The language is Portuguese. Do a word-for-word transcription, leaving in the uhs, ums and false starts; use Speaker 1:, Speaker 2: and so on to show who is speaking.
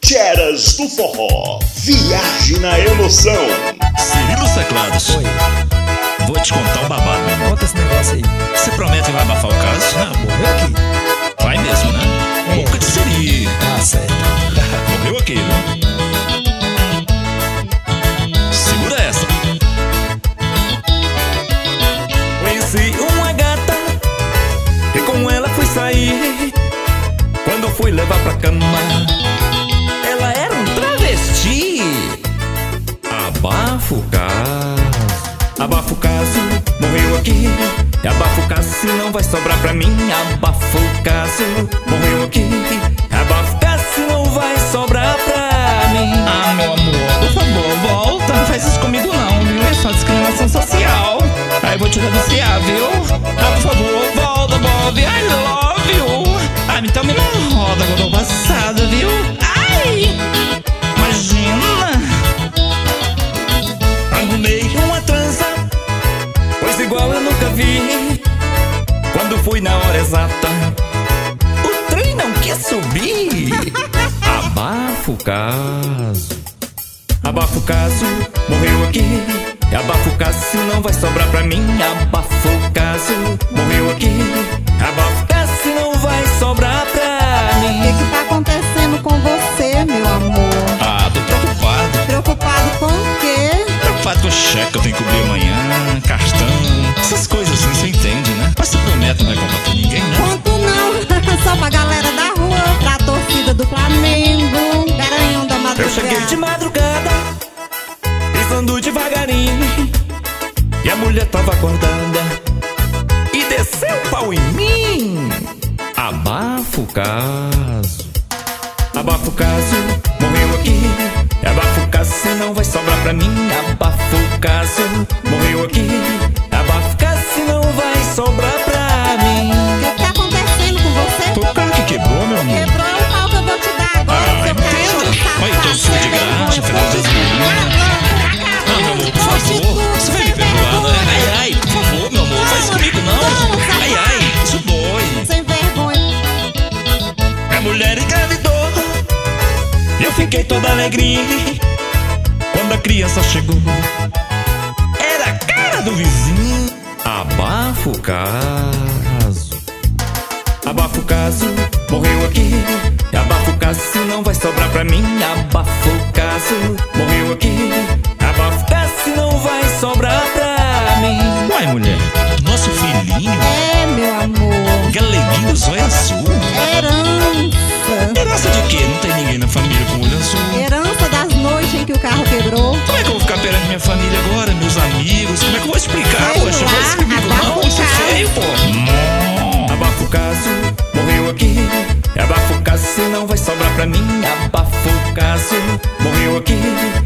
Speaker 1: Tcheras do Forró, viagem na emoção.
Speaker 2: Cirilo Teclados.
Speaker 3: Oi,
Speaker 2: Vou te contar um babado, meu irmão.
Speaker 3: conta esse negócio aí.
Speaker 2: Você promete que vai abafar o caso?
Speaker 3: Ah, morreu aqui.
Speaker 2: Vai mesmo, né?
Speaker 3: É.
Speaker 2: Boca de siri.
Speaker 3: Ah, certo.
Speaker 2: Morreu aqui, viu? Segura essa.
Speaker 4: Conheci uma gata e com ela fui sair. Quando fui levar pra cama, ela era um travesti. Abafa o caso, abafa o caso, morreu aqui. Abafa o caso, se não vai sobrar pra mim. Abafa o caso, morreu aqui. Abafa o caso, se não vai sobrar pra mim.
Speaker 5: Ah, meu amor, por favor, volta. Não faz isso comigo não, viu? É só discriminação social. Aí eu vou te denunciar, viu? Ah, por favor, volta, Bob. I love you. Ah, então me na roda quando eu tô passada, viu? Ai! Imagina!
Speaker 4: Arrumei uma trança, pois igual eu nunca vi. Quando fui na hora exata, o trem não quis subir. Abafa o caso, abafa o caso, morreu aqui. Abafa o caso, se não vai sobrar pra mim. Abafa o caso, morreu aqui. Abafa o caso, se não vai sobrar pra
Speaker 6: O
Speaker 4: mim.
Speaker 6: que que tá acontecendo com você, meu amor?
Speaker 2: Ah, tô preocupado.
Speaker 6: Preocupado com o quê?
Speaker 2: Preocupado com o cheque que eu tenho que cobrir amanhã, cartão. Essas coisas assim, você entende, né? Mas você promete, não vai contar pra ninguém, né?
Speaker 6: Conto não, só pra galera da rua, pra torcida do Flamengo, Garanhão da
Speaker 4: Eu cheguei de
Speaker 6: madrugada.
Speaker 4: madrugada, pisando devagarinho, e a mulher tava acordada e desceu o pau em mim. Abafa o caso, abafa o caso, morreu aqui. Abafa o caso, se não vai sobrar pra mim. Abafa o caso, morreu aqui. Abafa o caso, se não vai sobrar pra mim.
Speaker 6: O que que tá acontecendo com você?
Speaker 2: Foi o carro que quebrou, meu amor.
Speaker 6: Quebrou o pau que eu vou te dar agora,
Speaker 2: Ah,
Speaker 6: seu
Speaker 2: entendo.
Speaker 6: cachorro
Speaker 2: Olha, então sou de graça, final das Ah, meu amor, por favor. Você vai me perdoar, né? Ai, ai, por favor, meu amor, faz comigo não. Ai, ai, isso dói.
Speaker 6: Sem vergonha.
Speaker 4: A mulher engravidou, eu fiquei toda alegrinha. Quando a criança chegou, era a cara do vizinho. Abafa o caso, abafa o caso, morreu aqui. Abafa o caso, se não vai sobrar pra mim. Abafa o caso, morreu aqui. Abafa o caso, se não vai sobrar pra mim.
Speaker 2: Uai, mulher, nosso filhinho,
Speaker 6: É, meu amor,
Speaker 2: galeguinho, zóio azul.
Speaker 6: herança.
Speaker 2: Herança de quê? Não tem ninguém na família com olho azul.
Speaker 6: Herança das noites em que o carro quebrou.
Speaker 2: Como é que eu vou ficar perante minha família agora, meus amigos? Como é que eu vou explicar?
Speaker 6: Sei
Speaker 2: Poxa,
Speaker 6: lá,
Speaker 2: faz comigo
Speaker 6: abafa
Speaker 2: não,
Speaker 6: o
Speaker 2: isso é
Speaker 6: caso.
Speaker 2: feio, pô.
Speaker 4: Abafa o caso, morreu aqui. Abafa o caso, se não vai sobrar pra mim. Abafa o caso, morreu aqui.